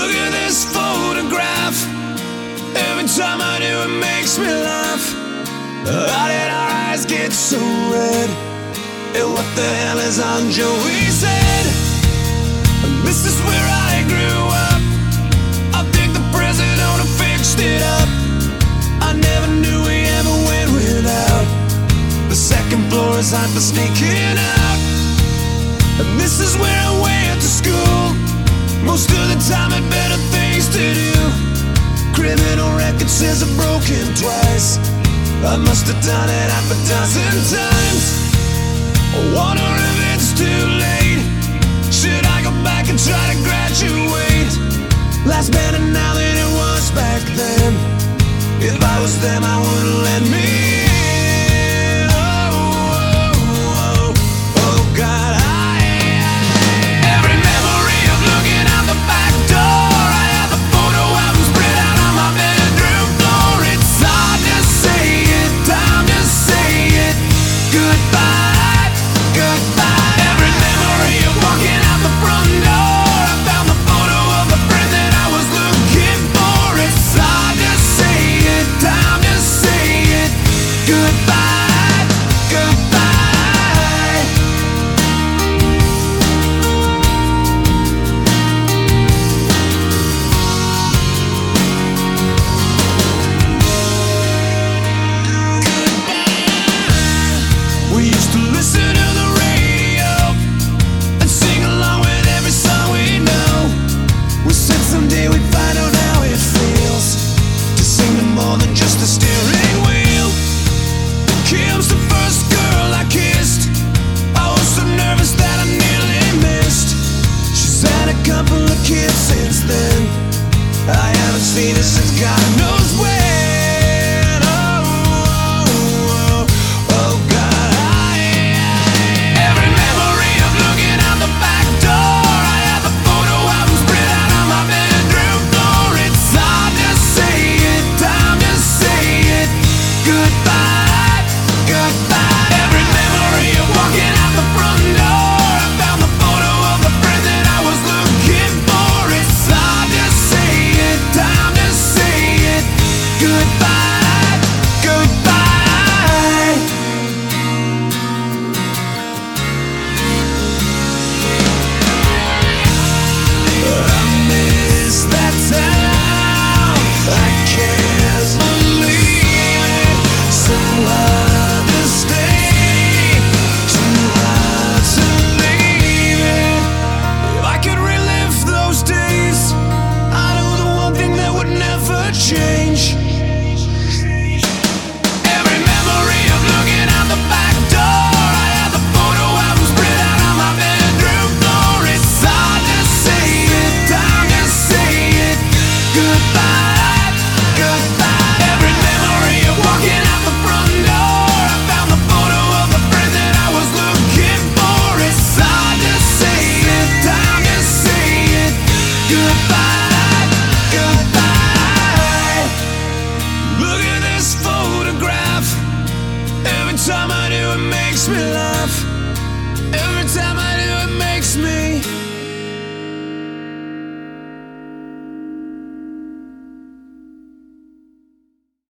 Look at this photograph. Every time I do it makes me laugh. How did our eyes get so red? And what the hell is on Joey's head? This is where I grew up. I think the president fixed it up. I never knew we ever went without. The second floor is hot for sneaking out. And this is where I went to school. Most of the time had better things to do. Criminal record says I've broken twice. I must have done it half a dozen times. I wonder if it's too late. Should I go back and try to graduate? Life's better now than it was back then. If I was them, I wouldn't let me in. Oh God, every memory of looking out the back door. I have the photo album spread out on my bedroom floor. It's hard to say it, time to say it. Goodbye, goodbye. Every memory of walking out the front door. I found the photo of the friend that I was looking for. It's hard to say it, time to say it. Goodbye, goodbye. We used to listen to the radio and sing along with every song we know. We said someday we'd find out how it feels to sing to more than just a steering wheel. Kim's the first girl I kissed. I was so nervous that I nearly missed. She's had a couple of kids since then. I haven't seen her since God knows when. Oh God, every memory of looking out the back door. I have the photo album spread out on my bedroom floor. It's hard to say it, time to say it. Goodbye, goodbye. Every memory of walking out the front door. I found the photo of the friend that I was looking for. It's hard to say it, time to say it. Goodbye, goodbye. I miss that town. I can't believe it. So hard to stay, too hard to leave it. If I could relive those days, I know the one thing that would never change. Every memory of looking out the back door. I have the photo album spread out on my bedroom floor. It's hard to say it, time to say it. Goodbye, goodbye. Every memory of walking out the front door. I found the photo of the friend that I was looking for. It's hard to say it, time to say it. Goodbye, goodbye. Look at this photograph. Every time I do it makes me laugh. Every time I do it makes me